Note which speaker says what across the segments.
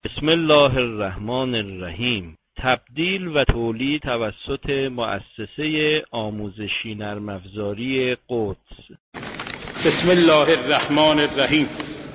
Speaker 1: بسم الله الرحمن الرحیم. تبدیل و تولید توسط مؤسسه آموزشی نرم افزاری قدس.
Speaker 2: بسم الله الرحمن الرحیم.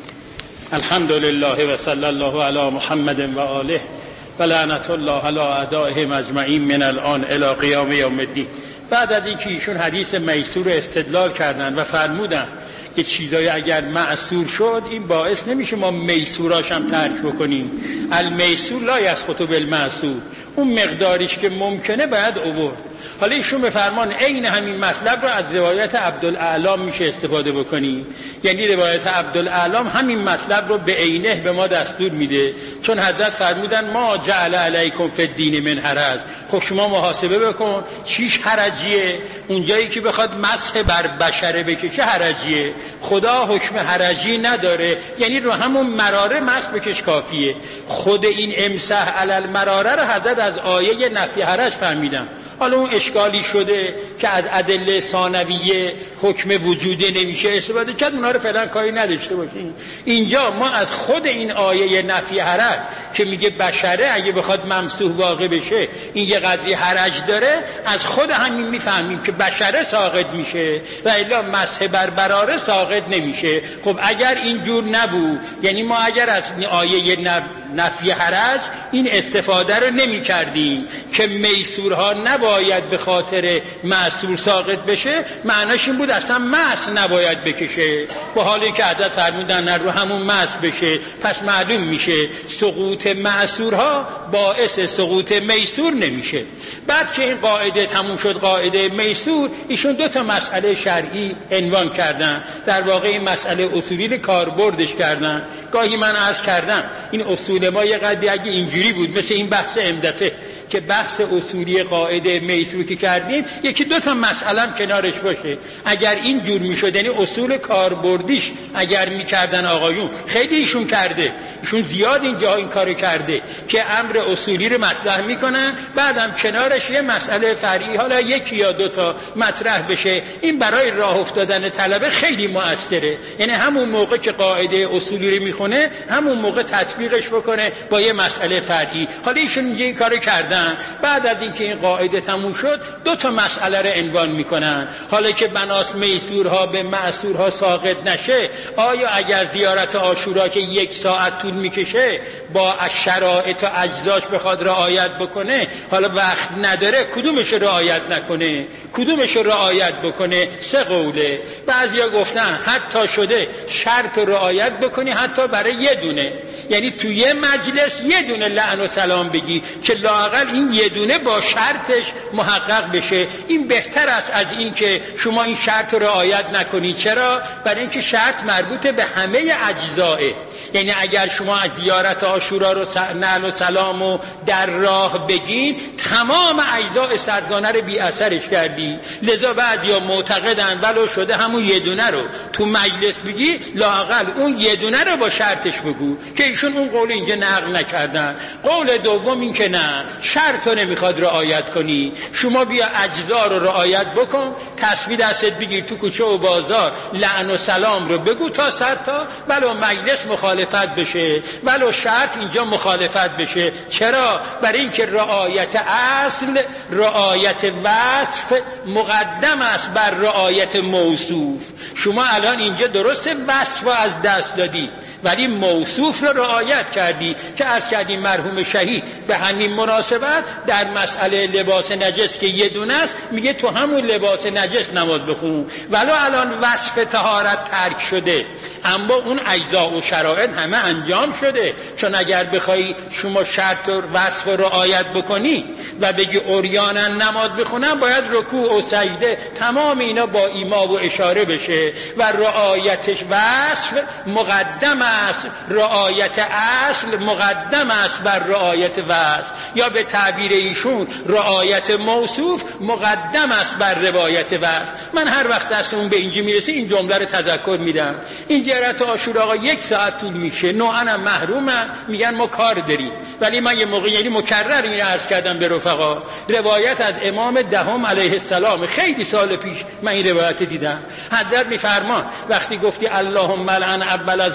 Speaker 2: الحمد لله و صلی الله علی محمد و آله و لعنت الله علی اعدائهم اجمعین من الان الی قیام یوم الدین. بعد از اینکه ایشون حدیث میسور استدلال کردن و فرمودن که چیزایی اگر معسور شد این باعث نمیشه ما میسوراش هم ترک بکنیم. المیسور لا یسقط بالمعسور، اون مقداریش که ممکنه باید آورد. حالا ایشون بفرمان عین همین مطلب رو از روایت عبدالاعلام میشه استفاده بکنی، یعنی روایت عبدالاعلام همین مطلب رو به عینه به ما دستور میده، چون حضرت فرمودن ما جعل علیکم فی الدین من حرج. خب شما محاسبه بکن چیش حرجیه؟ اونجایی که بخواد مسح بر بشره بکشه حرجیه، خدا حکم حرجی نداره، یعنی رو همون مراره مسح بکش کافیه. خود این امسح علی المراره رو حضرت از آیه نفی حرج فهمیدن. حالا اون اشکالی شده که از ادله ثانویه حکم وجوده نمیشه استفاده کرد، اونا رو فعلا کاری نداشته باشین. اینجا ما از خود این آیه نفی حرج که میگه بشره اگه بخواد ممسوح واقع بشه این یه قدری حرج داره، از خود همین میفهمیم که بشره ساقط میشه و الا مسح بر براره ساقط نمیشه. خب اگر اینجور نبود، یعنی ما اگر از آیه نفی حرج این استفاده رو نمی کردیم که میسورها نباید به خاطر معسور ساقط بشه، معناش این بود اصلا مسح نباید بکشه، با حالی که حضرت فرمودن رو همون مسح بشه. پس معلوم میشه سقوط معسورها باعث سقوط میسور نمیشه. بعد که این قاعده تموم شد، قاعده میسور، ایشون دو تا مسئله شرعی عنوان کردن، در واقع این مسئله اصولی کاربردش کردن. گاهی من عرض کردم این اصول ما یه قدری اگه اینجوری بود مثل این بحث امدفه که بحث اصولی قاعده میسور که کردیم یکی دو تا مسئله هم کنارش باشه، اگر این جور میشد، یعنی اصول کاربردیش اگر میکردن آقایون، خیلی ایشون کرده، ایشون زیاد اینجا این کارو کرده که امر اصولی رو مطرح میکنن، بعدم کنارش یه مسئله فرعی حالا یکی یا دو تا مطرح بشه. این برای راه افتادن طلبه خیلی مؤثره، یعنی همون موقع که قاعده اصولی رو میخونه همون موقع تطبیقش بکنه با یه مسئله فرعی. حالا ایشون اینجا این کارو کردن. بعد از اینکه این قاعده تموم شد دو تا مسئله رو عنوان میکنن. حالا که بناس میسورها به معسورها ساقط نشه، آیا اگر زیارت عاشورا که 1 ساعت طول میکشه با شرایط و اجزاش بخواد رعایت بکنه، حالا وقت نداره، کدومش رعایت نکنه کدومش رعایت بکنه؟ 3 قوله. بعضیا گفتن حتی شده شرط رعایت بکنی حتی برای یه دونه، یعنی تو یه مجلس یه دونه لعن و سلام بگی که لااقل این یه دونه با شرطش محقق بشه. این بهتر است از این که شما این شرط رو رعایت نکنی. چرا؟ برای اینکه شرط مربوط به همه اجزاه، یعنی اگر شما از زیارت عاشورا رو نعل و سلام و در راه بگین تمام اجزاء صدگانه رو بی اثرش کردی. لذا بعضیا معتقدن ولو شده همون یه دونه رو تو مجلس بگی، لااقل اون یه دونه رو با شرطش بگو، که ایشون اون قول اینجا نقل نکردن. قول دوم این که نه، شرط رو نمیخواد رعایت کنی، شما بیا اجزا رو رعایت بکن، تسبیح دستت بگیر تو کوچه و بازار لعن و سلام رو بگو تا 100 تا، ولو مجلس مخالفت بشه ولو شرط اینجا مخالفت بشه. چرا؟ برای اینکه رعایت اصل، رعایت وصف مقدم است بر رعایت موصوف. شما الان اینجا درست وصف رو از دست دادی ولی موصوف رو رعایت کردی، که عرض کردیم مرحوم شهید به همین مناسبت در مسئله لباس نجس که یه دونه است میگه تو همون لباس نجس نماز بخون، ولو الان وصف طهارت ترک شده اما اون اجزا و شرایط همه انجام شده. چون اگر بخوای شما شرط و وصف رو رعایت بکنی و بگی عریانا نماز بخونم، باید رکوع و سجده تمام اینا با ایما و اشاره بشه و رعایتش وصف مقدم است، رعایت اصل مقدم است بر رعایت وصف، یا به تعبیر ایشون رعایت موصوف مقدم است بر روایت وصف. من هر وقت دستمون به اینجا میرسه این جمله رو تذکر میدم. این زیارت عاشورا آقا 1 ساعت طول میشه، نوعا محرومه، میگن ما کار داریم. ولی من یه موقع یعنی مکرر این عرض کردم به رفقا، روایت از امام دهم علیه السلام خیلی سال پیش من این روایت دیدم. حضرت میفرمان وقتی گفتی اللهم لعن اول ظالم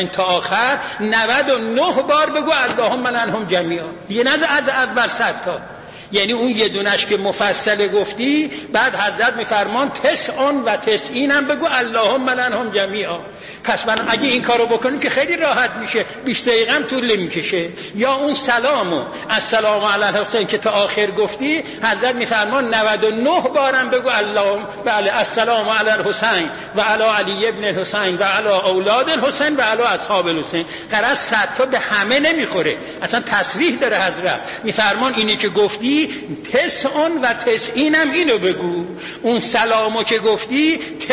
Speaker 2: تا آخر 99 بار بگو اللهم لعنهم جمیعا، دیگه نه از اول 100 تا. یعنی اون یه دونش که مفصل گفتی، بعد حضرت میفرمان 99 هم بگو اللهم لعنهم جمیعا. پس من اگه این کارو بکنیم که خیلی راحت میشه، 20 دقیقه هم طول نمیکشه. یا اون سلامو السلام علی الحسین که تا آخر گفتی، حضرت میفرمان 99 بارم بگو اللهم بله السلام علی الحسین و علی علی ابن الحسین و علی اولاد الحسین و علی اصحاب الحسین. قرار 100 تا به همه نمیخوره، اصلا تصریح داره حضرت. میفرمان اینی که گفتی 99 هم اینو بگو، اون سلامو که گفتی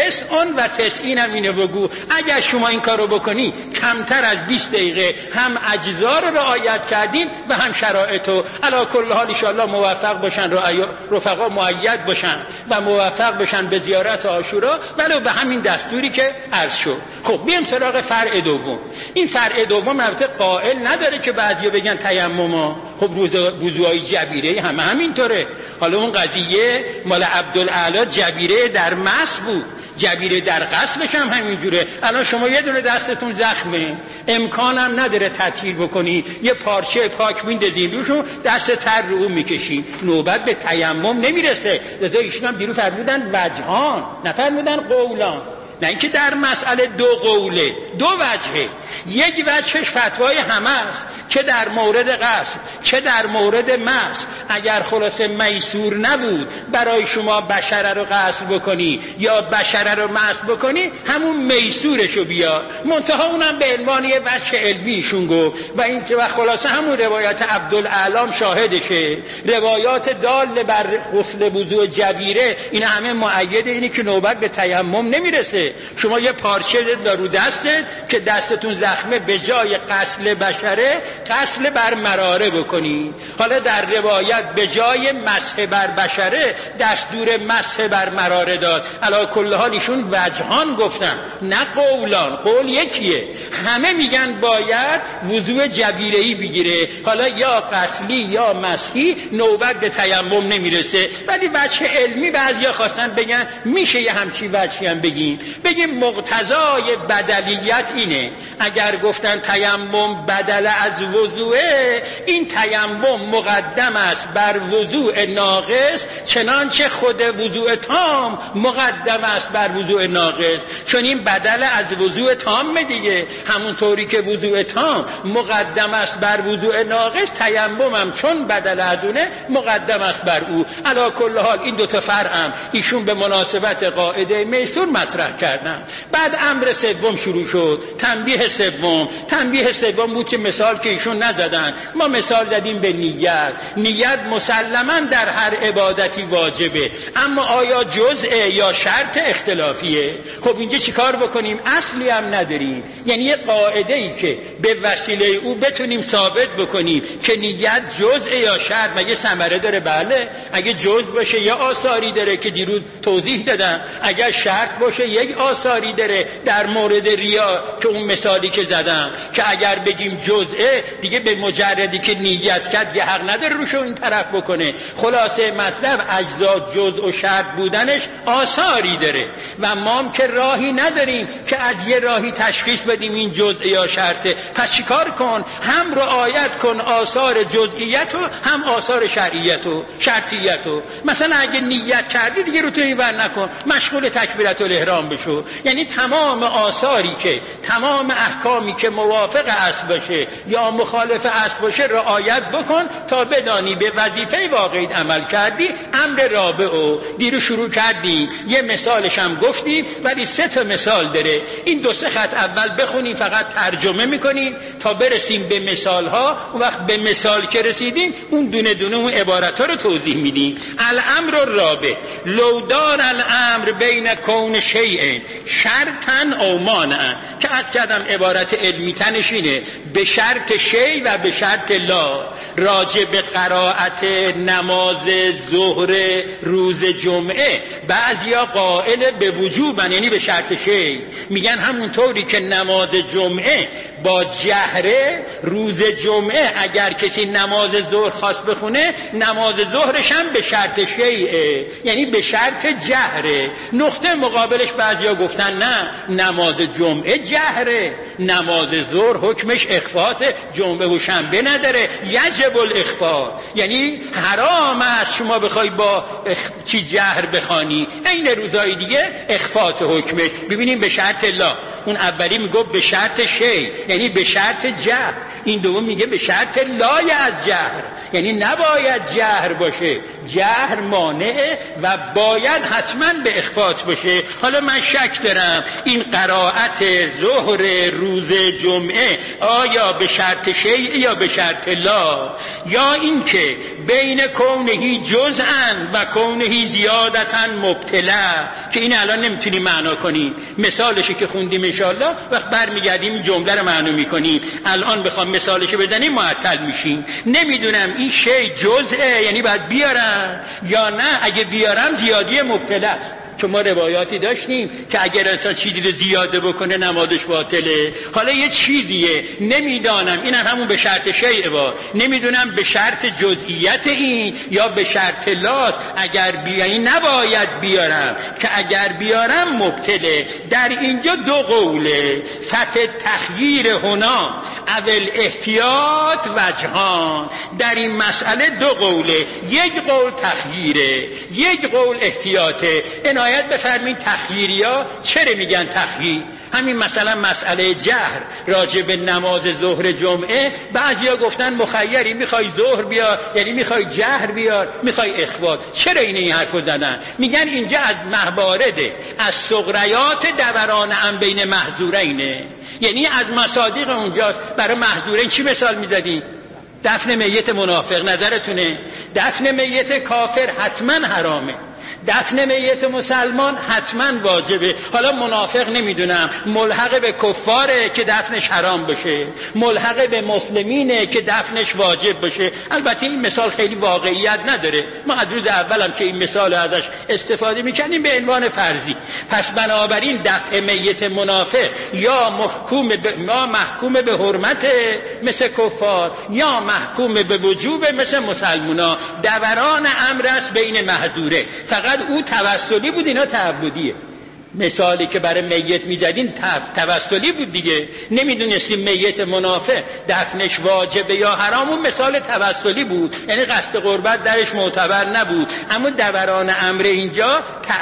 Speaker 2: 99 هم اینو بگو. اگر شما این کارو بکنی کمتر از 20 دقیقه هم اجزا رو رعایت کردین و هم شرایطو. علی کل حال ان شاء الله موفق باشن، رفقا مؤید باشن و موفق بشن به زیارت عاشورا ولو به همین دستوری که عرض شد. خب بیام سراغ فرع دوم. این فرع دوم البته قائل نداره که بعضیا بگن تیمم. خب وضوءای جبیره همینطوره. حالا اون قضیه مال عبدالاعلی جبیره در مس بود، جبیره در غسلش هم همینجوره. الان شما یه دونه دستتون زخمه، امکانم نداره تطهیر بکنی، یه پارچه پاک میندازین روشون، دست تر رو اون میکشین، نوبت به تیمم نمیرسه. لذا ایشون هم دیرو فرمودن وجهان، نفرمودن قولان. نه اینکه در مسئله 2 قوله، 2 وجهه. یک وجهش فتوای همه است که در مورد غسل چه در مورد مس اگر خلاصه میسور نبود برای شما بشره رو غسل بکنی یا بشره رو مس بکنی، همون میسورشو بیار. منتها اونم به عنوان یه وجه علمیشون گفت و این که خلاصه همون روایت عبدالاعلام شاهدشه. روایات دال بر غسل وضوء جبیره این همه مؤیده اینه که نوبت به تیمم نمیرسه. شما یه پارچه رو دستت که دستتون زخمه، به جای غسل بشره غسل بر مراره بکنی. حالا در روایت به جای مسح بر بشره دستور مسح بر مراره داد. علی کل حال ایشون وجهان گفتن نه قولان. قول یکیه، همه میگن باید وضوء جبیره‌ای بگیره، حالا یا غسلی یا مسحی، نوبت به تیمم نمیرسه. ولی وجه علمی بعضیا خواستن بگن میشه یه همچین وجهی هم بگیم مقتضای بدلیت اینه. اگر گفتن تیمم بدل از وضوء، این تیمم مقدم است بر وضوء ناقص، چنانچه خود وضوء تام مقدم است بر وضوء ناقص. چون این بدل از وضوء تام دیگه، همونطوری که وضوء تام مقدم است بر وضوء ناقص، تیمم هم چون بدل ادونه مقدم است بر او. علی کل حال این 2 تا فرعم ایشون به مناسبت قاعده میسور مطرح کردن. بعد امر سوم شروع شد، تنبیه سوم بود که مثال که ایشون نزدن، ما مثال زدیم به نیت. نیت مسلما در هر عبادتی واجبه، اما آیا جزء یا شرط اختلافیه. خب اینجا چیکار بکنیم؟ اصلی هم نداریم، یعنی یه قاعده ای که به وسیله او بتونیم ثابت بکنیم که نیت جزء یا شرط. مگه ثمره داره؟ بله. اگه جزء باشه یه آثاری داره که دیروز توضیح دادم، اگر شرط باشه یک آثاری داره. در مورد ریا که اون مثالی که زدم که اگر بگیم جزءه، دیگه به مجردی که نیت کرد یه حق نداره روشو این طرف بکنه. خلاصه مطلب اجزا جزء و شرط بودنش آثاری داره و ما هم که راهی نداریم که از یه راهی تشخیص بدیم این جزء یا شرطه. پس چیکار کن؟ هم رعایت کن آثار جزئیت و هم آثار شرطیت و مثلا اگه نیت کردی دیگه رو تو این ور نکن، مشغول تکبیرت الاحرام بشو. یعنی تمام آثاری که تمام احکامی که موافق اصل باشه یا مخالف اصل باشه رعایت بکن تا بدانی به وظیفه واقعی عمل کردی. امر رابعو دیرو شروع کردیم، یه مثالش هم گفتیم ولی 3 تا مثال داره. این 2-3 خط اول بخونیم، فقط ترجمه میکنیم تا برسیم به مثال ها. اون وقت به مثال که رسیدیم اون دونه دونه اون عبارت ها رو توضیح میدیم. الامر الرابع لو دار الامر بین کون شیء شرطا او مانعا، که از کردم عبارت علمی تنشینه به شرط شی و به شرط لا. راجع به قرائت نماز ظهر روز جمعه بعضیا قائل به وجوبن، یعنی به شرط شی، میگن همونطوری که نماز جمعه با جهره، روز جمعه اگر کسی نماز ظهر خواست بخونه نماز ظهرش هم به شرط شیعه، یعنی به شرط جهره. نقطه مقابلش بعضیا گفتن نه، نماز جمعه جهره، نماز ظهر حکمش اخفاته، جمعه و شنبه نداره، یجب الاخفاء، یعنی حرام است شما بخوای با چی جهر بخوانی، این روزهای دیگه اخفات حکمش. ببینیم به شرط لا، اون اولی میگه به شرط شی، یعنی به شرط جهر، این دوم میگه به شرط لای از جهر، یعنی نباید جهر باشه، جهر مانعه و باید حتما به اخفات باشه. حالا من شک دارم این قرائت ظهر روز جمعه آیا به شرط شیء یا به شرط لا، یا اینکه بین کونهی جزءا و کونهی زیادتا مبتلا، که این الان نمیتونیم معنا کنیم. مثالشی که خوندیم انشاءالله وقت برمیگردیم جمله رو معنا میکنیم. الان بخوام مثالشو بزنیم معطل میشیم. نمیدونم این شی جزءه یعنی باید بیارم یا نه، اگه بیارم زیادی مبتلا، چون ما روایاتی داشتیم که اگر انسان چیزی رو زیاده بکنه نمازش باطله. حالا یه چیزیه نمیدانم، این همون به شرط شیء با، نمیدونم به شرط جزئیت این یا به شرط لاس. اگر بیایی نباید بیارم، که اگر بیارم مبتله. در اینجا دو قوله، فت تخییر هنا اول احتیاط وجهان. در این مسئله دو قوله، یک قول تخییره، یک قول احتیاطه. عنایت بفرمین تخییریا چرا میگن تخییر؟ همین مثلا مسئله جهر راجع به نماز ظهر جمعه، بعضیا گفتن مخیری، میخوای ظهر بیار یعنی میخوای جهر بیار، میخوای اخفات. چرا این حرفو زدن؟ میگن اینجا از محبارده، از صغریات دوران ام بین محظورینه، یعنی از مصادیق اونجاست. برای محظورین چی مثال میزدیم؟ دفن میت منافق، نظرتونه؟ دفن میت کافر حتما حرامه، دفن میت مسلمان حتما واجبه. حالا منافق نمیدونم، ملحق به کفاره که دفنش حرام باشه، ملحق به مسلمینه که دفنش واجب باشه. البته این مثال خیلی واقعیت نداره، ما از روز اولم که این مثال ازش استفاده میکنیم به عنوان فرضی. پس بنابراین دفع میت منافق یا محکوم به حرمت مثل کفار، یا محکوم به وجوب مثل مسلمونا. دوران امر است بین محظوره، فقط او توسلی بود، اینا تعبدیه. مثالی که برای میت میزدین توسلی بود دیگه، نمیدونستیم میت منافق دفنش واجبه یا حرام، اون مثال توسلی بود، یعنی قصد قربت درش معتبر نبود. اما دوران امر اینجا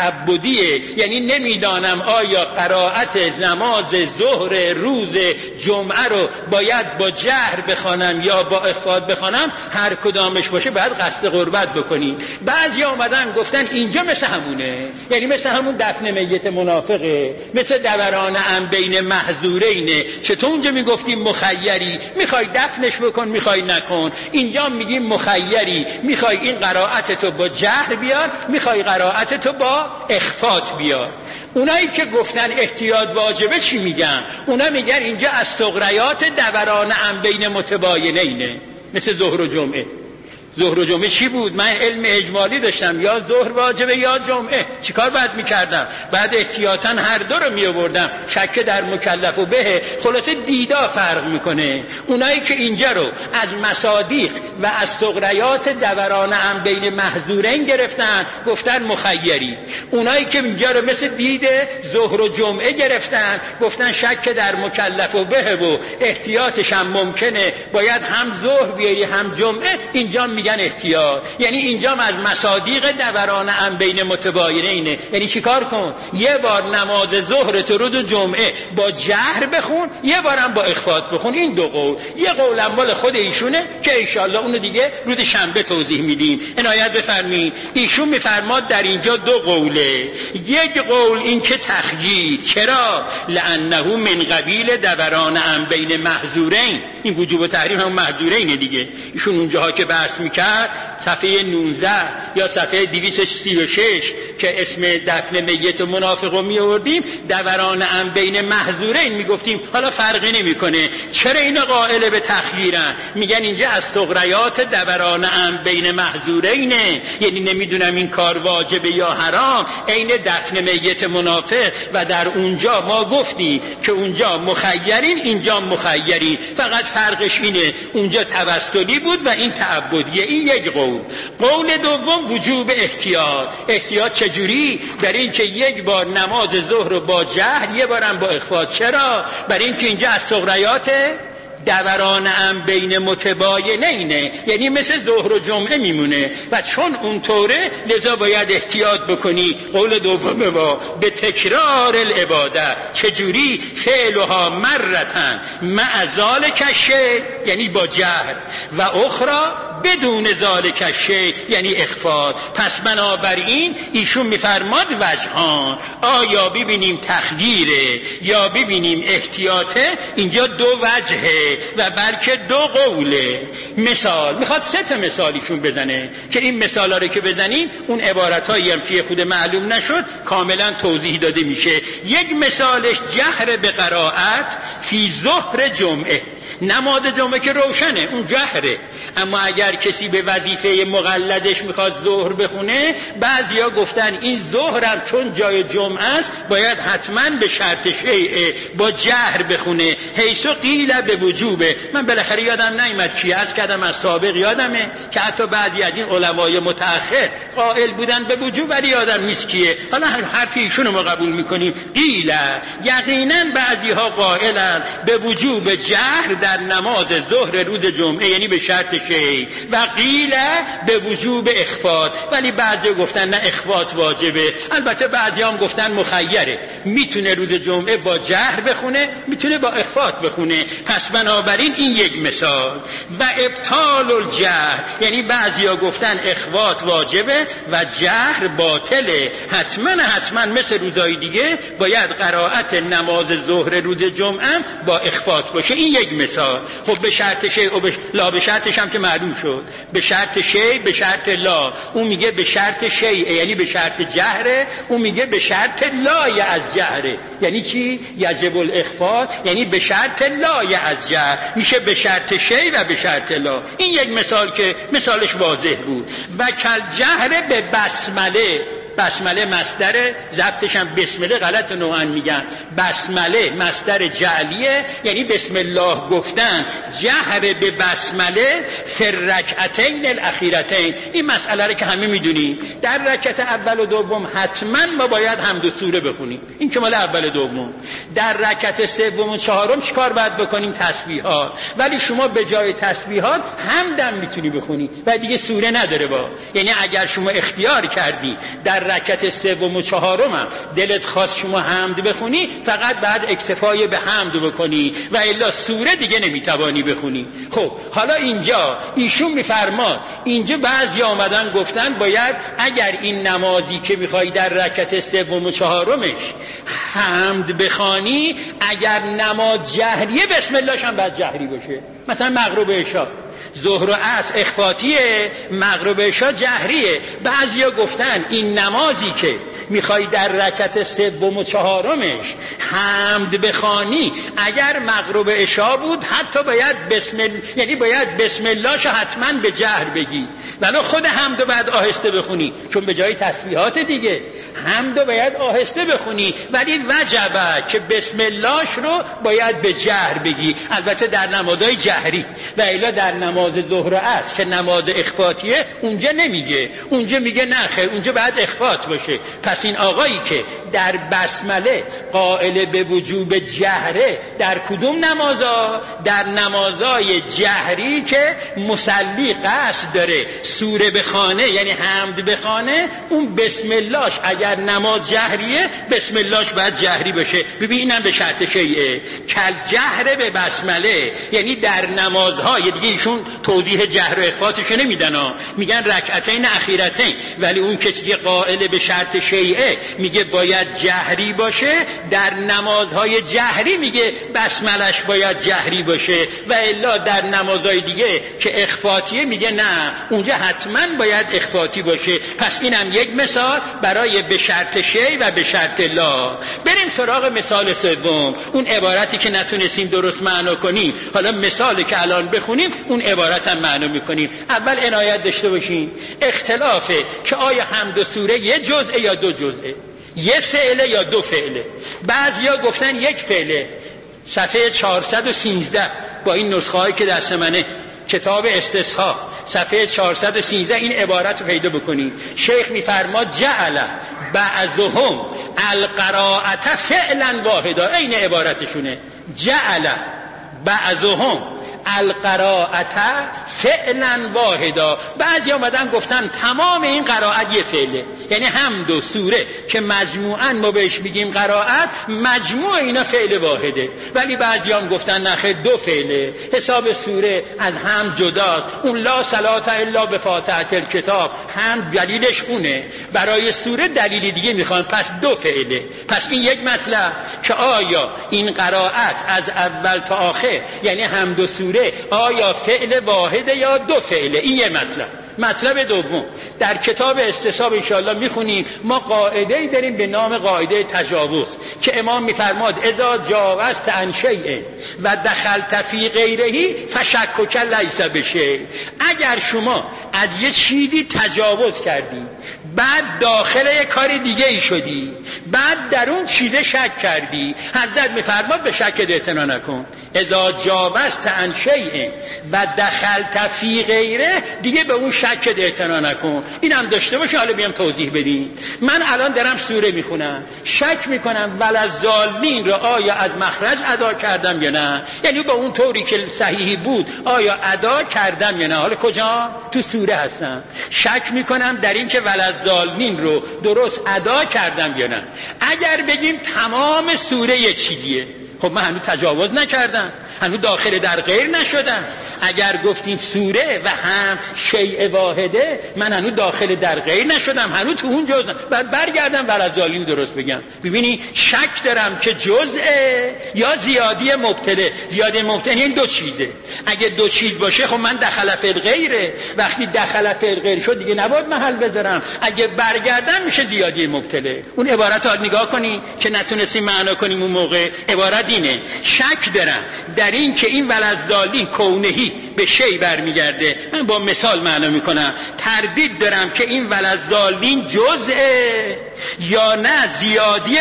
Speaker 2: تعبدیه، یعنی نمیدانم آیا قرائت نماز ظهر روز جمعه رو باید با جهر بخوانم یا با اخفات بخوانم. هر کدامش باشه باید قصد قربت بکنیم. بعضیا اومدن گفتن اینجا مثل همونه، یعنی مثل همون دفن میت منافقه، مثل دوران ام بین محظورینه. چطور اونجا میگفتیم مخیری، میخوای دفنش بکن میخوای نکن، اینجا میگیم مخیری، میخوای این قرائتتو با جهر بیار، میخوای قرائتتو با اخفات بیار. اونایی که گفتن احتیاط واجبه چی میگن؟ اونا میگن اینجا از صغریات دوران ام بین متباینینه، مثل ظهر و جمعه. ظهر و جمعه چی بود؟ من علم اجمالی داشتم، یا ظهر واجبه یا جمعه. چیکار باید میکردم؟ بعد احتیاطاً هر دو رو میآوردم، شک در مکلف و به. خلاصه دیدا فرق میکنه. اونایی که اینجا رو از مصادیق و از صغریات دوران ام بین محظورین گرفتن گفتن مخیری، اونایی که اینجا رو مثل دید ظهر و جمعه گرفتن گفتن شک در مکلف و به و احتیاطش هم ممکنه، باید هم ظهر بیاری هم جمعه. اینجا میگن احتیاط، یعنی اینجا از مصادیق دوران ام بین متباینینه. یعنی چیکار کن؟ یه بار نماز ظهر تو رو جمعه با جهر بخون، یه بارم با اخفات بخون. این دو قول، یه قول مال خود ایشونه که انشالله اونو دیگه روز شنبه توضیح میدیم. عنایت بفرمایید، ایشون میفرماد در اینجا دو قوله. یک قول این که تخییر، چرا؟ لانه من قبیل دوران ام بین محظورین. این وجوب و تحریم هم محظورینه دیگه. ایشون اونجاها که بحث میکنه کرد صفحه 19 یا صفحه 236 که اسم دفن میت منافق رو می آوردیم، دوران ام بین محذورین میگفتیم. حالا فرقی نمیکنه. چرا اینا قائل به تخییرن؟ میگن اینجا از ثغریات دوران ام بین محذورینه، یعنی نمیدونم این کار واجبه یا حرام، عین دفن میت منافق. و در اونجا ما گفتیم که اونجا مخیرین، اینجا مخیرین، فقط فرقش اینه اونجا توسلی بود و این تعبدیه. این یک قول. قول دوم وجوب احتیاط. احتیاط چجوری؟ برای اینکه یک بار نماز ظهر رو با جهر، یک بارم با اخفا. چرا؟ برای اینکه اینجا از ثغریات دوران ام بین متباینینه، یعنی مثل ظهر و جمعه میمونه و چون اونطوره لذا باید احتیاط بکنی. قول دوم با به تکرار العباده. چجوری؟ فعلها مرتن مع ذالک شیء، یعنی با جهر، و اخرى بدون ذالک شیء، یعنی اخفاء. پس بنابراین ایشون میفرماد وجهان، آیا ببینیم تخییره یا ببینیم احتیاطه، اینجا دو وجهه و بلکه دو قوله. مثال میخواد 3 مثالیشون بزنه که این مثالا رو که بزنیم اون عبارتایی هم که خود معلوم نشد کاملا توضیح داده میشه. یک مثالش جهر به قرائت فی ظهر جمعه. نماز جمعه که روشنه اون جهره، اما اگر کسی به وظیفه مقلدش میخواد ظهر بخونه، بعضیا گفتن این ظهرم چون جای جمعه است باید حتما به شرط شیعه با جهر بخونه. حیث قیل به وجوبه. من بالاخره یادم نیامد کی عرض کردم، از سابق یادمه که حتی بعضی از این علمای متأخر قائل بودن به وجوب، ولی یادم نیست کیه. حالا حرف ایشونو ما قبول میکنیم. قیل یقینا بعضیها قائلن به وجوب جهر در نماز ظهر روز جمعه، یعنی به شرط شیء. و قیل به وجوب اخفاء، ولی بعضی گفتن نه اخفاء واجبه. البته بعضی هم گفتن مخیره، میتونه روز جمعه با جهر بخونه، میتونه با اخفاء بخونه. پس بنابراین این یک مثال. و ابطال الجهر، یعنی بعضیا گفتن اخفاء واجبه و جهر باطله. حتما مثل روزهای دیگه باید قرائت نماز ظهر روز جمعه با اخفاء باشه. این یک مثال. خب به شرط شیء و لا به شرطش هم که معلوم شد. به شرط شیء، به شرط لا. اون میگه به شرط شیء یعنی به شرط جهره، اون میگه به شرط لای از جهره. یعنی چی؟ یجب الاخفاء، یعنی به شرط لای از جهر. میشه به شرط شیء و به شرط لا. این یک مثال که مثالش واضح بود. و کل جهر به بسمله. بسمله مصدر، ضبطش هم بسمله غلط نوعا میگن. بسمله مصدر جعلیه، یعنی بسم الله گفتن. جهر به بسمله فی الرکعتین الاخیرتین. این مسئله رو که همه میدونیم. در رکعت اول و دوم حتما ما باید حمد و سوره بخونیم، این که مال اول و دوم. در رکعت سوم و چهارم چیکار باید بکنیم؟ تسبیحات. ولی شما به جای تسبیحات حمدم میتونی بخونی و دیگه سوره نداره با. یعنی اگر شما اختیار کردی در رکعت سوم و چهارم هم دلت خواست شما حمد بخونی، فقط بعد اکتفای به حمد بکنی و الا سوره دیگه نمیتوانی بخونی. خب حالا اینجا ایشون میفرماد، اینجا بعضی آمدن گفتن باید اگر این نمازی که میخوای در رکعت سوم و چهارمش حمد بخوانی، اگر نماز جهریه بسم الله هم باید جهری باشه. مثلا مغرب عشاء، ظهر و عصر اخفاتیه، مغرب عشاء جهریه. بعضیا گفتن این نمازی که میخوای در رکعت سوم و چهارمش حمد بخوانی، اگر مغرب عشاء بود حتی باید یعنی باید بسم الله شو حتما به جهر بگی، ولی خود حمدو باید آهسته بخونی، چون به جای تسبیحات دیگه حمدو باید آهسته بخونی. ولی وجبه که بسم اللهش رو باید به جهر بگی، البته در نمازهای جهری. و الا در نماز ظهر و عصر که نماز اخفاتیه اونجا نمیگه، اونجا میگه نه خیر، اونجا باید اخفات باشه. پس این آقایی که در بسمله قائل به وجوب جهره، در کدوم نمازا؟ در نمازهای جهری که مصلی قصد داره سوره بخونه، یعنی حمد بخونه، اون بسم اللهش اگر نماز جهریه بسم اللهش باید جهری باشه. ببین اینم به شرط شیعه کل جهره به بسمله، یعنی در نمازهای دیگه ایشون توضیح جهر و اخفاتش نمیدن، میگن رکعتین اخیرتین. ولی اون کسی که قائل به شرط شیعه شیعه میگه باید جهری باشه، در نمازهای جهری میگه بسملش باید جهری باشه، و الا در نمازهای دیگه که اخفاتیه میگه نه اونجا حتما باید اخفاتی باشه. پس اینم یک مثال برای به شرط شیء و به شرط لا. بریم سراغ مثال سوم، اون عبارتی که نتونستیم درست معنا کنیم، حالا مثالی که الان بخونیم اون عبارت هم معنا میکنیم. اول عنایت داشته باشین اختلافه که آیا حمد و سوره یه جزء یا دو جزءه، یه فعله یا دو فعله. بعضیا گفتن یک فعله. صفحه 413 با این نسخه هایی که دست منه، کتاب استصحاح صفحه 413 این عبارت رو پیدا بکنید. شیخ میفرما جعل بعضهم القراءة فعلا واحدا، این عبارتشونه، جعل بعضهم القراءة فعلا واحدا. بعضی آمدن گفتن تمام این قرائت یه فعله، یعنی حمد و سوره که مجموعاً ما بهش میگیم قرائت، مجموع اینا فعل واحده. ولی بعضی هم گفتن نخیر دو فعله، حساب سوره از حمد جداست، اون لا صلات الا بفاتحه الکتاب حمد دلیلش اونه، برای سوره دلیلی دیگه میخوان، پس دو فعله. پس این یک مطلب که آیا این قرائت از اول تا آخر یعنی حمد و سوره آیا فعل واحده یا دو فعله، این یه مطلب. مطلب دوم در کتاب استصحاح انشاءالله میخونیم، ما قاعده‌ای داریم به نام قاعده تجاوز که امام میفرماد اذا جاوزت عن شیء و دخلت فی غیره فشکک لیس بشیء. اگر شما از یه چیزی تجاوز کردی، بعد داخل یه کار دیگه ای شدی، بعد در اون چیز شک کردی، حضرت میفرماد به شک اعتنا نکن. اذا جاوزت عن شیء و دخلت فی غیره، دیگه به اون شک اعتنا نکن. اینم داشته باشه. حالا بیام توضیح بدیم. من الان دارم سوره میخونم، شک میکنم ولضالین رو آیا از مخرج ادا کردم یا نه، یعنی با اون طوری که صحیحی بود آیا ادا کردم یا نه. حالا کجا؟ تو سوره هستم، شک میکنم در این که ولضالین رو درست ادا کردم یا نه. اگر بگیم تمام سوره یه چیزیه، خب من هنوز تجاوز نکردم، هنوز داخل در غیر نشدم. اگر گفتیم سوره و هم شیء واحده، من هنوز داخل در غیر نشدم، هنوز تو اون جزء. بعد برگردم ولضالین درست بگم. ببینی شک دارم که جزءه یا زیادی مبتله. زیادی مبتله این دو چیزه. اگه دو چیز باشه خب من دخل فی الغیره، وقتی دخل فی الغیر شد دیگه نباید محل بذارم، اگه برگردم میشه زیادی مبتله. اون عبارت رو نگاه کنی که نتونستیم معنا کنیم اون موقع. عبارت اینه، شک دارم در این که این ولضالین کونهی به شی برمیگرده. من با مثال معنا میکنم. تردید دارم که این ولضالین جزءه یا نه زیادی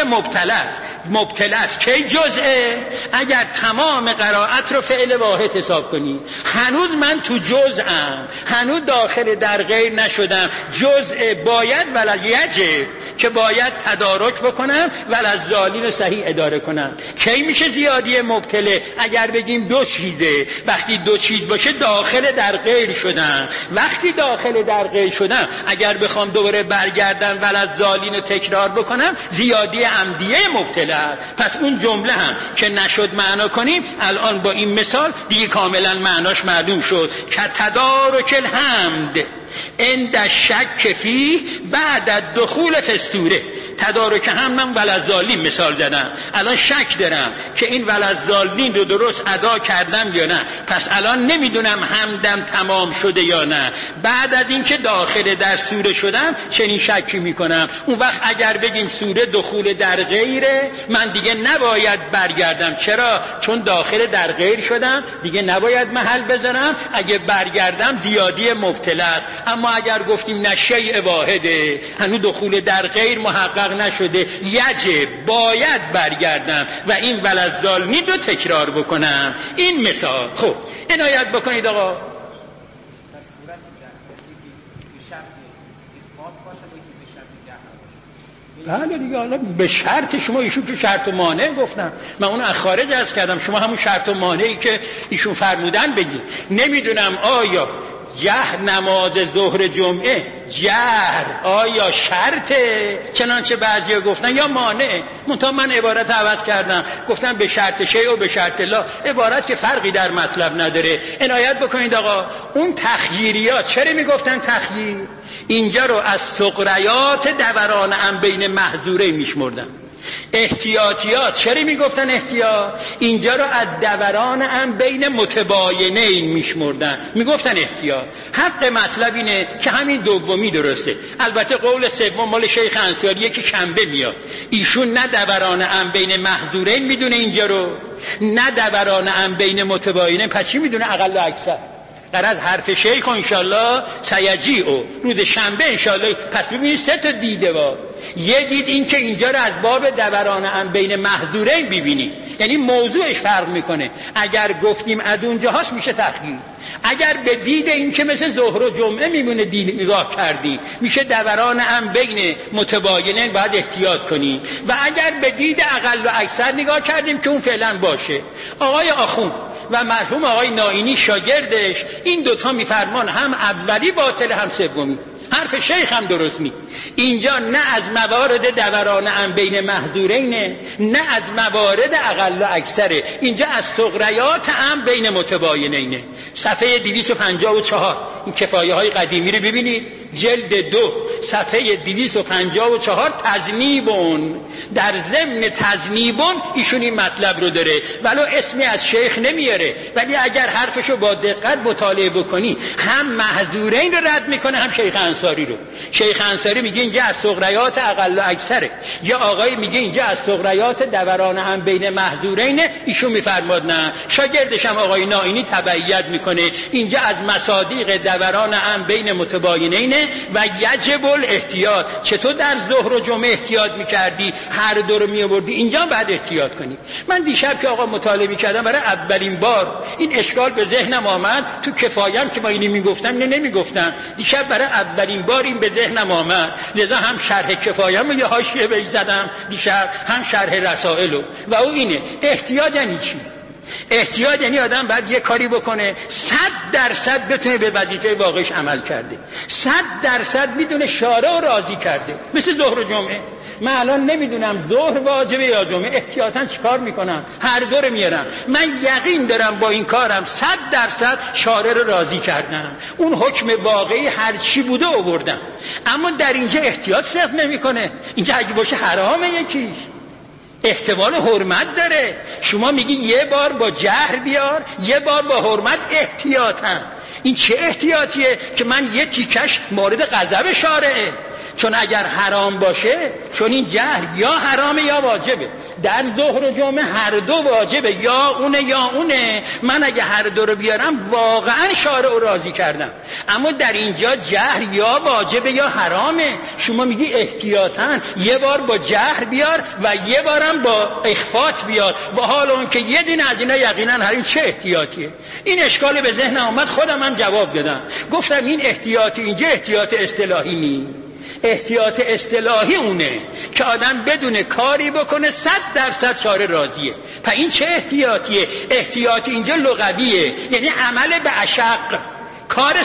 Speaker 2: مبتلا است. کی جزءه؟ اگر تمام قرائت رو فعل واحد حساب کنی، هنوز من تو جزءم، هنوز داخل در غیر نشدم. جزء باید یجب که باید تدارک بکنم ولضالین رو صحیح اداره کنم. کی میشه زیادی مبتله؟ اگر بگیم دو چیزه. وقتی دو چیز باشه داخل در غیر شدم. وقتی داخل در غیر شدم، اگر بخوام دوباره برگردم ولضالین رو تکرار بکنم، زیادی عمدیه مبتله. پس اون جمله هم که نشد معنا کنیم، الان با این مثال دیگه کاملا معناش معلوم شد که تدارک الحمد عند الشک فی بعد الدخول فی السوره. تدارک هم من ولضالین مثال زدم، الان شک دارم که این ولضالین رو درست ادا کردم یا نه. پس الان نمیدونم حمدم تمام شده یا نه. بعد از این که داخل در سوره شدم چنین شکی میکنم. اون وقت اگر بگیم سوره دخول در غیره، من دیگه نباید برگردم. چرا؟ چون داخل در غیر شدم، دیگه نباید محل بذارم. اگه برگردم زیادی مبتلا است. اما اگر گفتیم نه شیء واحده، هنوز دخول در غیر محقق نشده، یجب باید برگردم و این ولضالین رو تکرار بکنم. این مثال. خب عنایت بکنید آقا. بله دیگه، حالا به شرط شما ایشون که شرط و مانع گفتم، من اون از خارج عرض کردم، شما همون شرط و مانعی که ایشون فرمودن بگید. نمیدونم آیا نماز ظهر جمعه جهر آیا شرطه چنانچه بعضیا گفتن یا مانع؟ منتها من عبارت عوض کردم، گفتم به شرط شیء و به شرط لا. عبارت که فرقی در مطلب نداره. عنایت بکنید آقا. اون تخییریا چرا میگفتن تخییر؟ اینجا رو از سقریات دوران ام بین محظورین میشمردن. احتیاطیات چرا میگفتن احتیاط؟ اینجا رو از دوران ام بین متباینین میشمردن، میگفتن احتیاط. حق مطلب اینه که همین دومی درسته. البته قول سوم مال شیخ انصاریه که شنبه میاد. ایشون نه دوران ام بین محظورین میدونه اینجا رو، نه دوران ام بین متباینین. پس چی میدونه؟ اقل و اکثر. قرار حرف شیخ انشالله سیجیعو روز شنبه انشالله. پس ببینید سه تا دیده با یه دید این که اینجا رو از باب دوران ام بین محظورین ببینید، یعنی موضوعش فرق میکنه. اگر گفتیم از اونجا هاست میشه تخییر. اگر به دید این که مثل ظهر و جمعه میمونه دید نگاه کردی میشه دوران ام بین متباینین، باید احتیاط کنی. و اگر به دید اقل و اکثر نگاه کردیم که اون فعلا باشه. آقای آخوند و مرحوم آقای نائینی شاگردش این دوتا میفرمان هم اولی باطل هم سومی. حرف شیخ هم درست می. اینجا نه از موارد دوران ام بین محظورینه، نه از موارد اقل و اکثره. اینجا از سقریات ام بین متباینینه. صفحه 254 این کفایه های قدیمی رو ببینید، جلد 2 صفحه 254. تذنیبون، در ضمن تذنیبون ایشون این مطلب رو داره ولو اسمی از شیخ نمیاره، ولی اگر حرفشو با دقت مطالعه بکنی هم محظورین رو رد میکنه هم شیخ انصاری رو. شیخ انصاری میگه اینجا از سقریات اقل و اکثره، یا آقای میگه اینجا از سقریات دوران هم بین محظورینه. ایشون میفرماد نه. شاگردش هم آقای نائینی تبعیت میکنه اینجا از مصادیق دوران هم بین متباینینه و یجب الاحتیاط. چطور در ظهر و جمعه احتیاط میکردی هر دو رو میآوردی، اینجا بعد احتیاط کنی. من دیشب که آقا مطالعه میکردم برای اولین بار این اشکال به ذهنم آمد. تو کفایم که ما اینی میگفتم اینو نمیگفتم، دیشب برای اولین بار این به ذهنم آمد. لذا هم شرح کفایم رو یه حاشیه بهش زدم دیشب، هم شرح رسائل و او اینه. احتیاط یعنی چی؟ احتیاط یعنی آدم باید یه کاری بکنه 100% بتونه به وظیفه واقعش عمل کرده، 100% میدونه شارع راضی کرده. مثل ظهر و جمعه، من الان نمیدونم ظهر واجبه یا جمعه، احتیاطاً چیکار میکنم؟ هر دو رو میارم. من یقین دارم با این کارم 100% شارع رو راضی کردم، اون حکم واقعی هر چی بوده آوردم. اما در اینجا احتیاط صرف نمیکنه. اینجا اگه باشه حرامه، یکیش احتمال حرمت داره. شما میگی یه بار با جهر بیار، یه بار با حرمت احتیاطاً. این چه احتیاطیه که من یه تیکش مورد غضب شارعه؟ چون اگر حرام باشه، چون این جهر یا حرامه یا واجبه. در ظهر و جمعه هر دو واجبه، یا اونه یا اونه. من اگه هر دو رو بیارم واقعا شارع رو راضی کردم. اما در اینجا جهر یا واجبه یا حرامه. شما میگی احتیاطاً یه بار با جهر بیار و یه بارم با اخفات بیار، و حال اون که یه دین از اینا یقینا حریم. چه احتیاطیه؟ این اشکال به ذهن آمد، خودم هم جواب دادم. گفتم این احتیاط اینجا احتیاط اصطلاحی نیست. احتیاط اصطلاحی اونه که آدم بدون کاری بکنه 100% شارع راضیه. پس این چه احتیاطیه؟ احتیاط اینجا لغویه، یعنی عمل به اشق، کار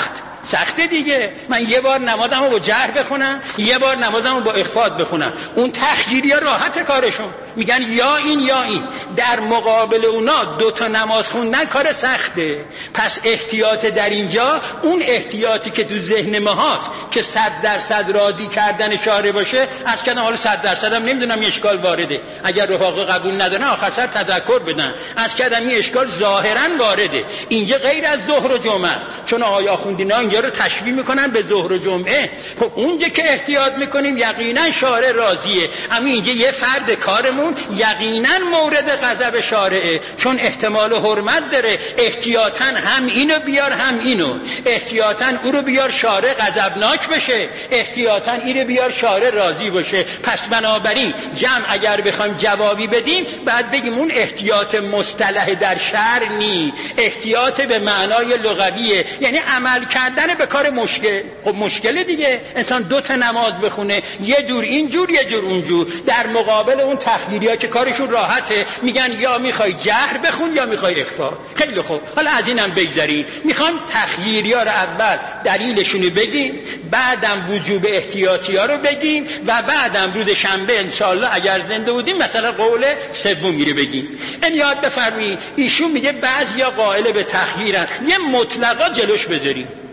Speaker 2: سخته دیگه. من یه بار نمازمو با جهر بخونم، یه بار نمازمو با اخفات بخونم. اون تخییری ها راحت کارشون، میگن یا این یا این. در مقابل اونا دوتا نماز خوندن کار سخته. پس احتیاط در اینجا اون احتیاطی که تو ذهن ما هاست که 100% راضی کردن شارع باشه. از کنم حالا 100% هم نمیدونم اشکال وارده، اگر رفاقه قبول ندارن آخر سر تذکر بدن. از کدم این اشکال ظاهرا وارده. اینجا غیر از ظهر و جمعه است، چون آقای آخوندینا اینجا رو تشبیه میکنن به ظهر و جمعه. خب اونجا که احتیاط میکنیم یقینا شارع راضیه، اما اینجا یه فرد کارمون یقینا مورد غضب شارعه، چون احتمال حرمت داره. احتیاطاً هم اینو بیار هم اینو، احتیاطاً او رو بیار شارع غضبناک بشه، احتیاطاً اینو بیار شارع راضی باشه. پس بنابراین جمع اگر بخوایم جوابی بدیم بعد بگیم اون احتیاط مصطلح در شرع نی، احتیاط به معنای لغویه، یعنی عمل کردن به کار مشکل. خب مشکل دیگه، انسان دو تا نماز بخونه، یه جور اینجور یه جور اونجور. در مقابل اون تخییری‌ها که کارشون راحته میگن یا میخوای جهر بخون یا میخوای اخفا. خیلی خوب، حالا از اینم بگذاریم. میخوام تخییری‌ها رو اول دلیلشون رو بگیم، بعدم وجوب احتیاطی‌ها رو بگیم و بعدم روز شنبه انشالله اگر زنده بودیم مثلا قول سومی رو بگیم. این یاد بفرمایید ایشون میگه بعضیا قائل به تخییرن، یه مطلقا جلوش بذاریم.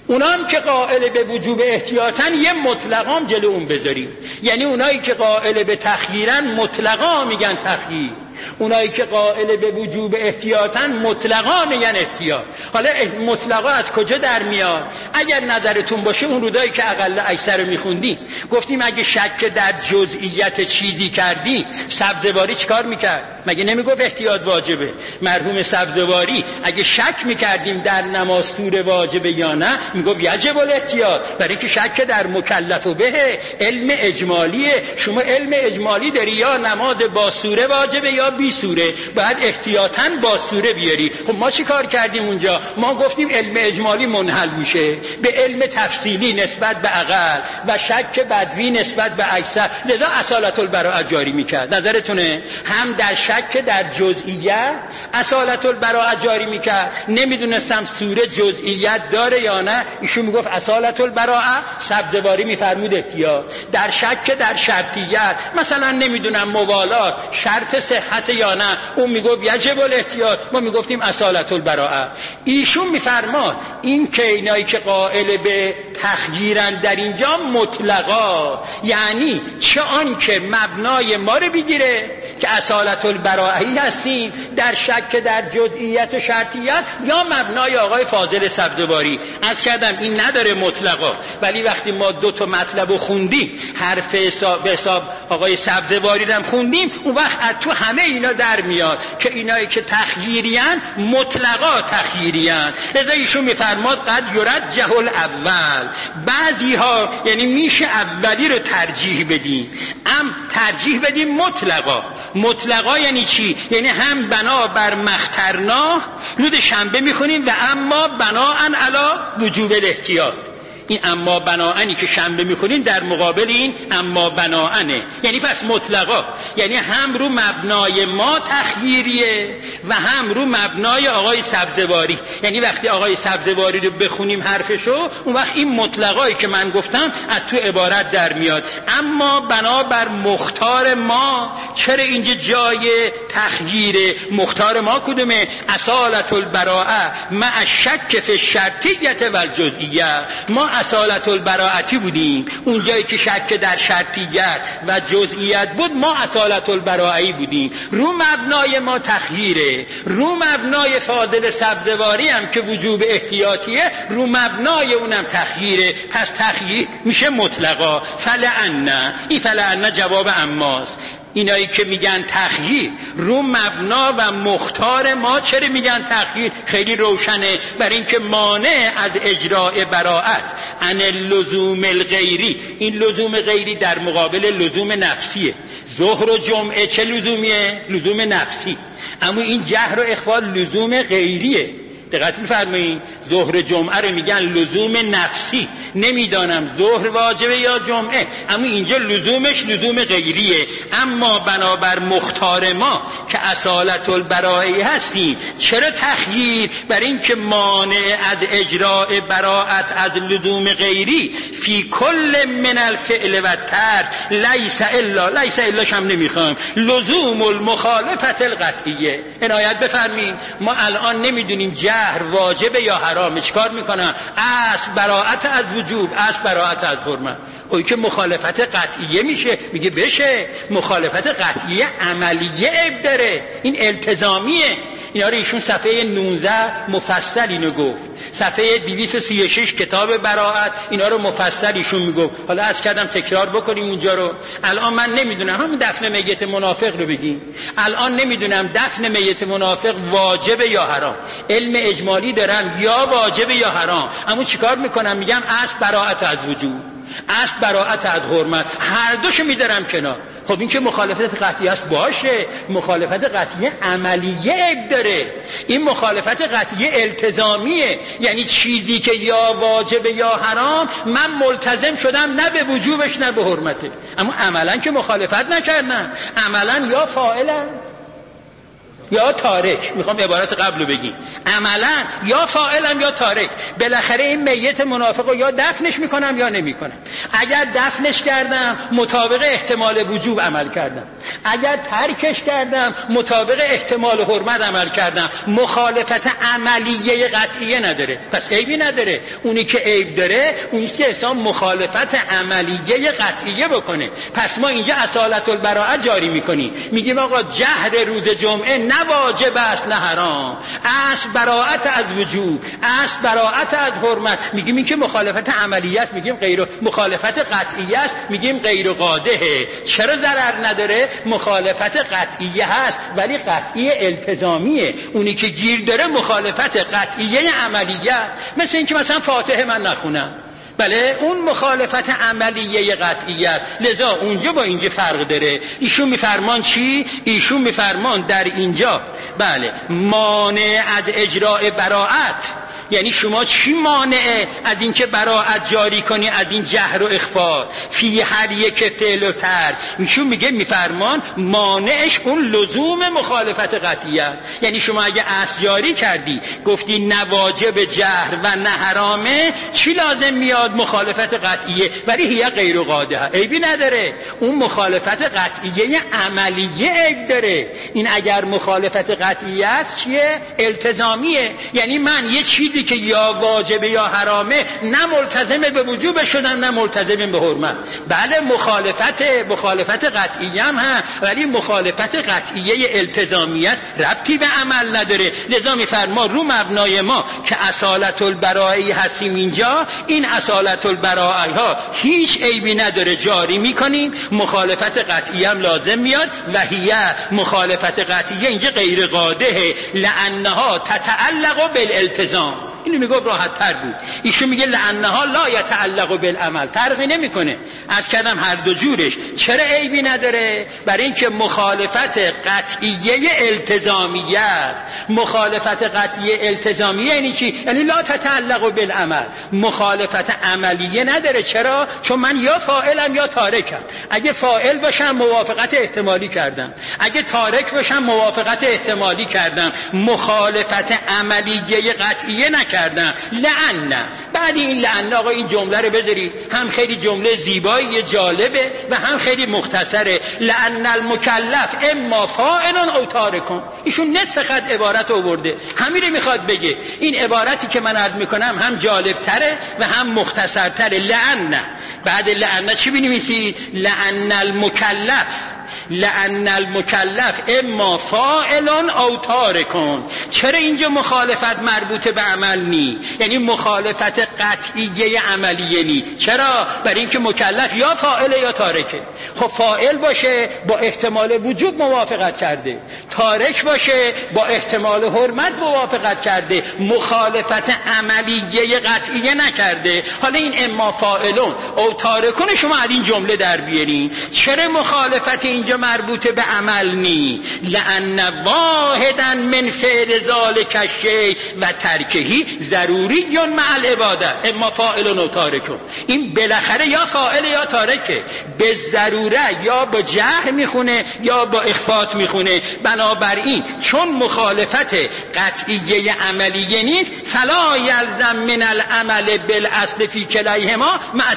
Speaker 2: اونا هم که قائل به وجوب احتیاطن یه مطلقام جلو اون بذاریم. یعنی اونایی که قائل به تخییرن مطلقا میگن تخییر، اونایی که قائل به وجوب احتیاطن مطلقا میگن احتیاط. حالا مطلقا از کجا در میاد؟ اگر نظرتون باشه اون رودایی که اقل اکثر میخوندی گفتیم اگه شک در جزئیت چیزی کردی، سبزواری چیکار میکرد؟ مگه نمیگفت احتیاط واجبه؟ مرحوم سبزواری اگه شک میکردیم در نماز سوره واجبه یا نه، میگفت یجب الاحتیاط، برای اینکه شک در مکلف و به علم اجمالیه. شما علم اجمالی داری، یا نماز با سوره واجبه یا بی سوره، باید احتیاطاً با سوره بیاری. خب ما چی کار کردیم اونجا؟ ما گفتیم علم اجمالی منحل میشه به علم تفصیلی نسبت به اقل و شک بدوی نسبت به اکثر، لذا اصالت البراءت جاری میکرد. نظرتونه؟ هم در شک در جزئیت اصالت البراءت جاری میکرد. نمیدونستم سوره جزئیت داره یا نه، ایشون میگفت اصالت البراءت، سبزواری میفرمود احتیاط. در شک در شرطیت، مثلا نمیدونم موالات شرط صحت یا نه، اون میگفت یجب الاحتیاط، ما میگفتیم اصالت البراءت. ایشون میفرماد این که اینایی که قائل به تخییرن در اینجا مطلقا، یعنی چه آن که مبنای ما رو بگیره که اصالت البراءتی هستیم در شک در جزئیت و شرطیت، یا مبنای آقای فاضل سبزواری. عرض کردم این نداره مطلقا، ولی وقتی ما دو تا مطلب رو خوندیم، حرف حساب آقای سبزواری رو هم خوندیم، اون وقت تو همه اینا در میاد که اینایی که تخییریان مطلقا تخییریان. لذا ایشون میفرماد قد یرجح الاول، بعضی ها یعنی میشه اولی رو ترجیح بدیم، ترجیح بدیم مطلقا. مطلقا یعنی چی؟ یعنی هم بنا بر مخترنا رود شنبه میخونیم و اما بناءن علی وجوب الاحتیاط. این اما بناءنی که شنبه میخونیم در مقابل این اما بناءنه، یعنی پس مطلقا، یعنی هم رو مبنای ما تخییریه و هم رو مبنای آقای سبزواری. یعنی وقتی آقای سبزواری رو بخونیم حرفشو، اون وقت این مطلقایی که من گفتم از تو عبارت در میاد. اما بنابر مختار ما، چرا اینجا جای تخییره؟ مختار ما کدومه؟ اصالت البراءه مع الشک فی الشرطیه و الجزئیه. ما اصالت البراءتی بودیم، اون جایی که شک در شرطیت و جزئیت بود ما اصالت البراءتی بودیم. رو مبنای ما تخییره، رو مبنای فاضل سبزواری هم که وجوب احتیاطیه، رو مبنای اونم تخییره. پس تخییر میشه مطلقا. فلعن، این فلعن جواب اماست. اینایی که میگن تخییر رو مبنا و مختار ما، چرا میگن تخییر؟ خیلی روشنه، برای اینکه مانع از اجراء براءت عن اللزوم الغیری. این لزوم غیری در مقابل لزوم نفسیه. ظهر و جمعه چه لزومیه؟ لزوم نفسی. اما این جهر و اخفا لزوم غیریه. دقت می‌فرمایید؟ ظهر جمعه رو میگن لزوم نفسی، نمیدانم ظهر واجبه یا جمعه، اما اینجا لزومش لزوم غیریه. اما بنابر مختار ما که اصالت البرائی هستیم، چرا تخییر؟ برای اینکه مانع از اجراء براءت از لزوم غیری فی کل من الفعل و الترک لیس الا شم نمیخوام لزوم المخالفت القطعیه. عنایت بفرمایید، ما الان نمیدونیم جهر واجبه یا حرامه، چیکار میکنن؟ اصل براءت از وجوب، اصل براءت از حرمت. اوی که مخالفت قطعیه میشه، میگه بشه مخالفت قطعیه عملیه عیب داره، این التزامیه. اینا رو ایشون صفحه 19 مفصل اینو گفت، صفحه 236 کتاب براءت اینا رو مفصل ایشون میگفت. حالا عرض کردم تکرار بکنیم اونجا رو. الان من نمیدونم همین دفن میت منافق رو بگیم، الان نمیدونم دفن میت منافق واجبه یا حرام. علم اجمالی دارن یا واجبه یا حرام، اما چیکار میکنم؟ میگم اصل براءت از وجوب، اصل براءت از حرمت، هر دوشو میذارم کنار. خب این که مخالفت قطعی است باشه، مخالفت قطعی عملیه عیب داره. این مخالفت قطعی التزامیه، یعنی چیزی که یا واجبه یا حرام من ملتزم شدم نه به وجوبش نه به حرمته، اما عملا که مخالفت نکردم، عملا یا فاعلم یا تارک. میخوام عبارت قبل رو بگیم، عملا یا فاعلم یا تارک. بالاخره این میت منافق رو یا دفنش میکنم یا نمیکنم. اگر دفنش کردم مطابق احتمال وجوب عمل کردم، اگر ترکش کردم مطابق احتمال حرمت عمل کردم، مخالفت عملیه قطعیه نداره، پس عیبی نداره. اونی که عیب داره اونی که انسان مخالفت عملیه قطعیه بکنه. پس ما اینجا اصالت البراءه جاری میکنیم، میگیم آقا جهر روز جمعه نه واجب است نه حرام، اصل براءت از وجوب، اصل براءت از حرمت. میگیم این که مخالفت عملیه است، میگیم غیر مخالفت قطعیه است، میگیم غیر قادحه. چرا ضرر نداره؟ مخالفت قطعیه هست ولی قطعی التزامیه. اونی که گیر داره مخالفت قطعیه عملیه، مثل این که مثلا فاتحه من نخونم، بله اون مخالفت عملیه قطعیت. لذا اونجا با اینجا فرق داره. ایشون میفرمان چی؟ ایشون میفرمان در اینجا بله مانع از اجراء براءت، یعنی شما چی مانعه از اینکه براءت جاری کنی از این جهر و اخفا فی هر یک فعل و ترک؟ ایشون میگه میفرمان مانعش اون لزوم مخالفت قطعیه. یعنی شما اگه اصل جاری کردی گفتی نه واجب جهر و نه حرامه، چی لازم میاد؟ مخالفت قطعیه، ولی هی غیر قادحه، عیبی نداره. اون مخالفت قطعیه عملیه عیب داره. این اگر مخالفت قطعیه است چیه؟ التزامیه. یعنی من یه چیزی که یا واجبه یا حرامه نه ملتزم به وجوب شدم نه ملتزم به حرمت. بله مخالفت قطعیه هم هست، ولی مخالفت قطعیه التزامیت ربطی به عمل نداره. لذا میفرما رو مبنای ما که اصالت البراءه هستیم اینجا، این اصالت البراءه ها هیچ عیبی نداره جاری میکنیم، مخالفت قطعیه هم لازم میاد و هی مخالفت قطعیه اینجا غیر قادحه لانها تتعلق بالالتزام. اینو میگفت راحت تر بود. ایشون میگه لانها لا یتعلق بالعمل، فرقی نمیکنه. عرض کردم هر دو جورش. چرا عیبی نداره؟ برای اینکه مخالفت قطعیه التزامیه است. مخالفت قطعیه التزامیه یعنی چی؟ یعنی لا تتعلق بالعمل، مخالفت عملیه نداره. چرا؟ چون من یا فاعلم یا تارکم. اگه فاعل باشم موافقت احتمالی کردم، اگه تارک باشم موافقت احتمالی کردم، مخالفت عملیه قطعیه نکردم. لعن. بعد این لعن آقا این جمله رو بذارید، هم خیلی جمله زیبایی جالبه و هم خیلی مختصره. لعن المکلف اما فاعل او تارک. ایشون نصف خط عبارت آورده، همین رو میخواد بگه. این عبارتی که من عرض میکنم هم جالب تره و هم مختصر تره. لعن، بعد لعن چی بنویسید؟ لعن المکلف اما فاعل او تارک. چرا اینجا مخالفت مربوط به عمل نی؟ یعنی مخالفت قطعیه عملیه نی. چرا؟ برای اینکه مکلف یا فاعل یا تارکه. خب فاعل باشه با احتمال وجوب موافقت کرده، تارک باشه با احتمال حرمت موافقت کرده، مخالفت عملیه قطعیه نکرده. حالا این اما فاعلون او تارکون شما از این جمله در بیارین. چرا مخالفت اینجا مربوط به عمل نی؟ لأن واحدا من فعل ذلک الشیء و ترکهی ضروری مع العباده. اما فاعل و تارک، این بالاخره یا فاعل یا تارکه، به ضروره یا با جهر میخونه یا با اخفات میخونه. بنابراین چون مخالفت قطعیه عملیه نیست، فلا یلزم من العمل بالاصل فی کلیهما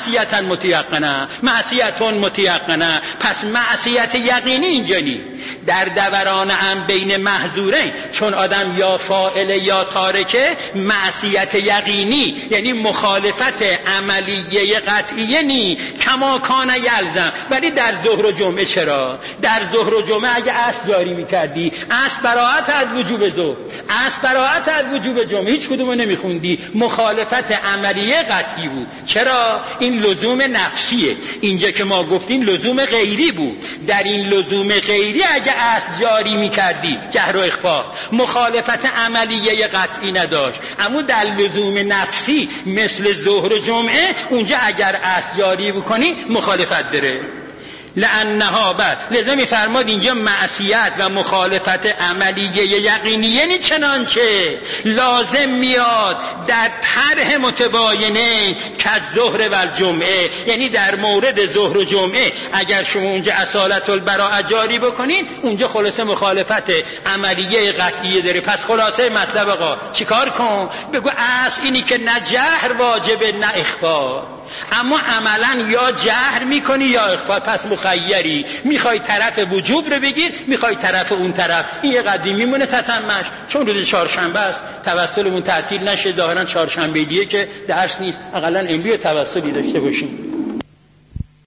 Speaker 2: معصیت متیقنه. پس معصیت یقینی اینجا نی. در دوران هم بین محظورین، چون آدم یا فاعل یا تارکه، معصیت یقینی یعنی مخالفت عملیه قطعیه نی کما کان یلزم. ولی در ظهر و جمعه چرا؟ در ظهر و جمعه اگه اصل جاری میکردی، اصل براءت از وجوب ظهر، اصل براءت از وجوب جمعه، هیچ کدومو نمیخوندی، مخالفت عملیه قطعی بود. چرا؟ این لزوم نفسیه. اینجا که ما گفتیم لزوم غیری بود. در این لزوم غیری اگه اصل جاری میکردی، جهر و اخفا، مخالفت عملیه قطعی نداشت. اما در لزوم نفسی مثل ظهر و جمعه، اونجا اگر اصل جاری بکنی مخالفت داره. لانها بعد لذا میفرماد اینجا معصیت و مخالفت عملیه یقینیه نی چنانچه لازم میاد در طرح متباینه که ظهر و الجمعه. یعنی در مورد ظهر و جمعه اگر شما اونجا اصالت البراءه جاری بکنین، اونجا خلاصه مخالفت عملیه قطعیه داره. پس خلاصه مطلب آقا چیکار کن؟ بگو اصل اینی که نه جهر واجبه نه اخفا. اما عملا یا جهر میکنی یا اخفا، پس مخیری، میخوای طرف وجوب رو بگیر، میخوای طرف اون طرف. این یه قدیم میمونه تتمش، چون روز چهارشنبه است توسلمون تعطیل نشه، ظاهرا چهارشنبه دیگه که درس نیست، اقلا امروز توسلی داشته باشیم.